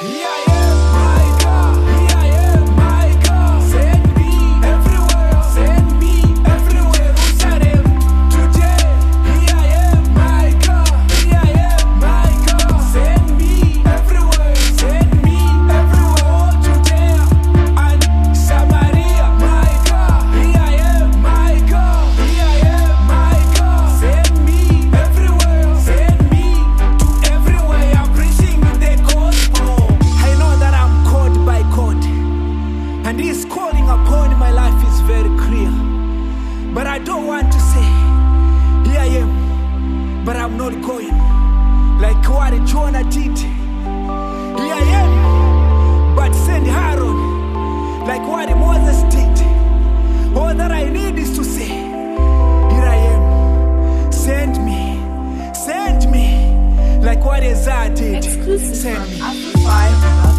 And His calling upon my life is very clear. But I don't want to say, here I am, but I'm not going. Like what Jonah did. Here I am, but send Aaron. Like what Moses did. All that I need is to say, here I am, send me. Like what Isaiah did. Exclusive send from me. Amplify.